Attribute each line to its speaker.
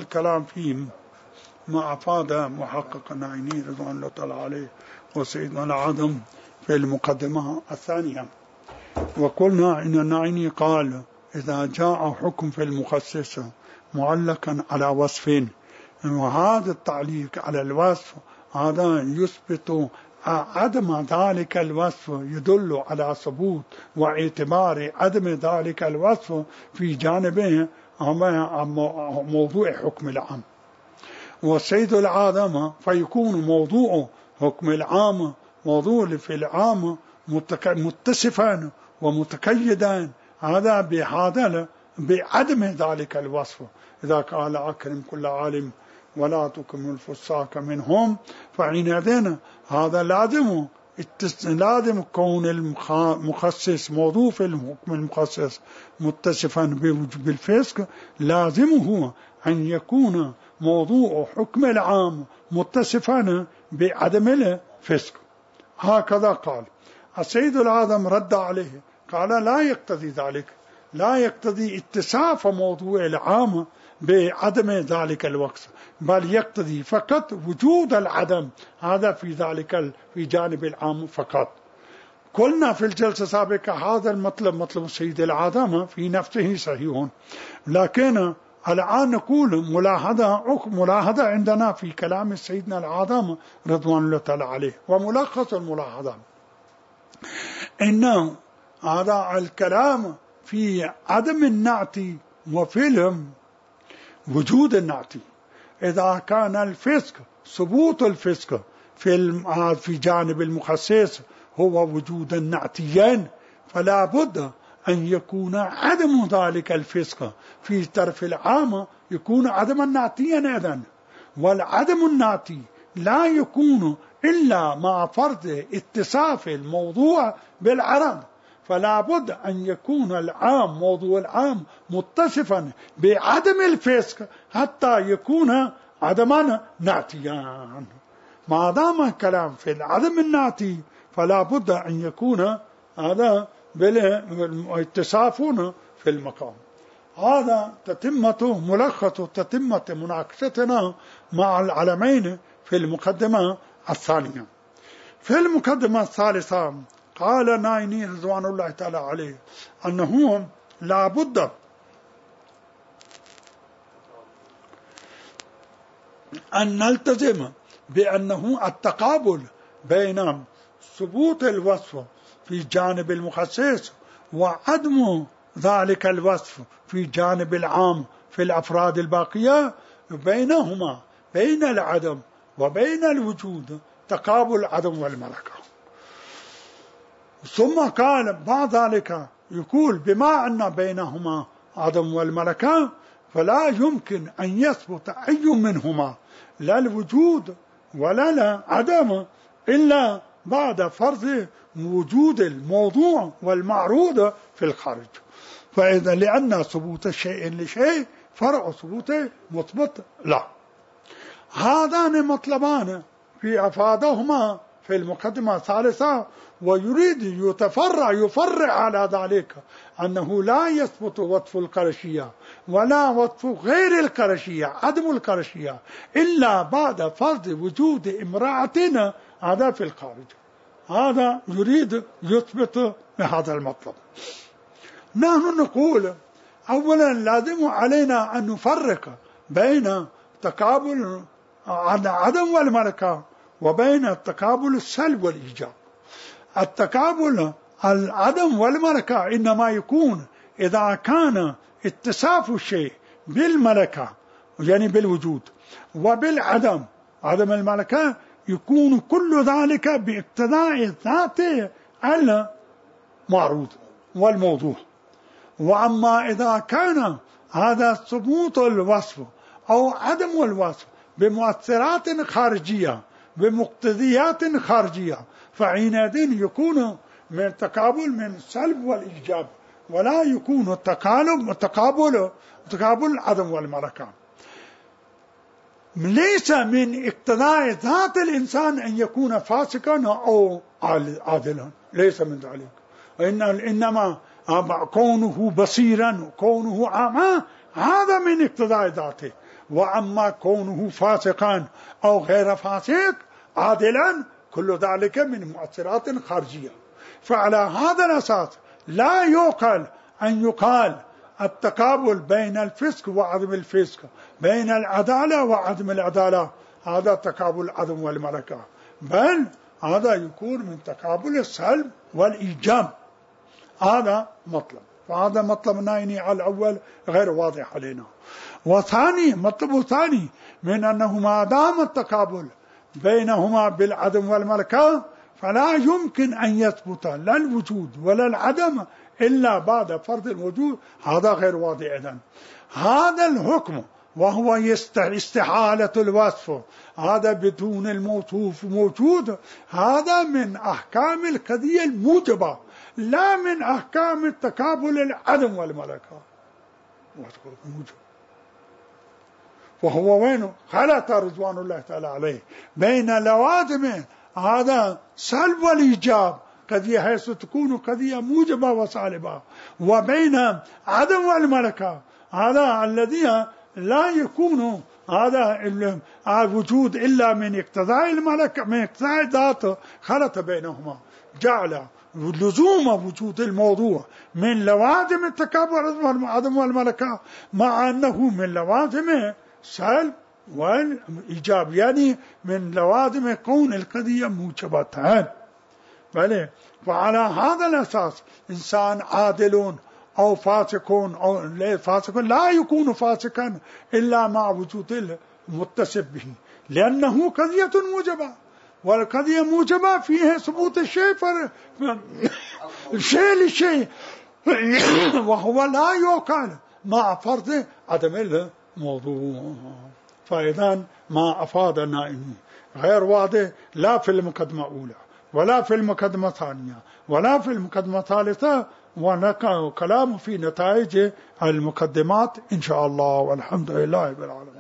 Speaker 1: الكلام فيه ما أفاد محقق النعيني رضوان الله تعالى عليه وسيدنا العظم في المقدمة الثانية. وقلنا إن النعيني قال إذا جاء حكم في المخصص معلقا على وصفين، وهذا التعليق على الوصف هذا يثبت عدم ذلك الوصف، يدل على ثبوت واعتبار عدم ذلك الوصف في جانبه موضوع حكم العام والسيد العظم، فيكون موضوع حكم العام موضوع في العام متصفا ومتقيدا هذا بعدم ذلك الوصف. إذا قال أكرم كل عالم ولا تكرم الفساق منهم، فحينئذ هذا لازم كون المخصص موضوع في الحكم المخصص متصفا بالفسق، لازمه أن يكون موضوع حكم العام متصفا بعدم الفسق. هكذا قال السيد العظم، رد عليه قال لا يقتضي ذلك، لا يقتضي اتصاف موضوع العام بعدم ذلك الوصف، بل يقتضي فقط وجود العدم هذا في ذلك في جانب العام فقط. قلنا في الجلسة السابقة هذا مطلب السيد العظم في نفسه صحيح، لكن الآن نقول ملاحظة عندنا في كلام سيدنا العظم رضوان الله تعالى عليه. وملخص الملاحظة إن هذا الكلام في عدم النعت وفي وجود النعت. إذا كان الفسق ثبوت الفسق في جانب المخصص هو وجود النعتيين، فلا بد أن يكون عدم ذلك الفسق في طرف العام يكون عدم النعتيا أيضا. والعدم النعتي لا يكون إلا مع فرض اتصاف الموضوع بالعرض، فلا بد أن يكون العام موضوع العام متصفا بعدم الفسق حتى يكون عدما نعتيا. ما دام الكلام في العدم النعتي فلا بد أن يكون هذا بالاتصافون في المقام. هذا ملخص تتمة مناقشتنا مع العلمين في المقدمة الثانية. في المقدمة الثالثة قال نايني رضوان الله تعالى عليه أنه لا بد أن نلتزم بأنه التقابل بين ثبوت الوصف في جانب المخصص وعدم ذلك الوصف في جانب العام في الأفراد الباقية، بينهما بين العدم وبين الوجود تقابل العدم والملكة. ثم قال بعد ذلك يقول بما أن بينهما عدم والملكة فلا يمكن أن يثبت أي منهما لا الوجود ولا العدم إلا بعد فرض وجود الموضوع والمعروض في الخارج. فإذا لأن ثبوت الشيء لشيء فرع ثبوته مثبت لا. هذان مطلبان في أفادهما في المقدمة الثالثة، ويريد يفرع على ذلك أنه لا يثبت وصف القرشية ولا وصف غير القرشية عدم القرشية إلا بعد فرض وجود امرأتنا هذا في الخارج. هذا يريد يثبت بهذا المطلب. نحن نقول أولا لازم علينا أن نفرق بين تقابل عدم والملكة وبين التقابل السلب والإيجاب. التقابل العدم والملكة إنما يكون إذا كان اتصاف الشيء بالملكة يعني بالوجود وبالعدم عدم الملكة، يكون كل ذلك باقتضاء الذات المعروض والموضوع. وأما إذا كان هذا ثبوت الوصف أو عدم الوصف بمؤثرات خارجية بمقتضيات خارجية، فحينئذ يكون من تقابل من السلب والإيجاب، ولا يكون تقابل عدم والملكة. ليس من اقتضاء ذات الإنسان أن يكون فاسقا أو عادلا، ليس من ذلك. إنما كونه بصيرا وكونه أعمى هذا من اقتضاء ذاته، وأما كونه فاسقا أو غير فاسق عادلا كل ذلك من مؤثرات خارجية. فعلى هذا الأساس لا يعقل أن يقال التقابل بين الفسق وعدم الفسق، بين العدالة وعدم العدالة، هذا تقابل عدم والملكة، بل هذا يكون من تقابل السلب والإيجاب. هذا مطلب، فهذا مطلب نائني على الأول غير واضح علينا. وثاني مطلب ثاني من أنه ما دام التقابل بينهما بالعدم والملكة فلا يمكن أن يثبت لا الوجود ولا العدم إلا بعد فرض الوجود، هذا غير واضح. إذن هذا الحكم وهو استحالة الوصف، هذا بدون الموصوف موجود، هذا من أحكام القضية الموجبة لا من أحكام التقابل العدم والملكة. وهو وينه خلط رضوان الله تعالى عليه بين لوازم هذا سلب والإيجاب قضية حيث تكون قضية موجبة وسالبة، وبين عدم والملكة هذا الذي لا يكون هذا الوجود إلا من اقتضاء الملكة، من اقتضاء ذاته، خلط بينهما، جعل لزوم وجود الموضوع من لوازم التكابر والعدم والملكة مع أنه من لوازم سلب والإيجاب، يعني من لوازم كون القضية موجبتان. بله، وعلى هذا الأساس إنسان عادل أو فاسقون أو فاسق لا يكون فاسقا إلا مع وجود المتصف به، لأنه قضية موجبة، والقضية موجبة فيها ثبوت الشيء الشيء للشيء وهو لا يعقل مع فرض عدم الموضوع. فإذا ما أفادنا غير واضح لا في المقدمة الأولى ولا في المقدمة الثانية ولا في المقدمة الثالثة، وكلام في نتائج المقدمات إن شاء الله، والحمد لله رب العالمين.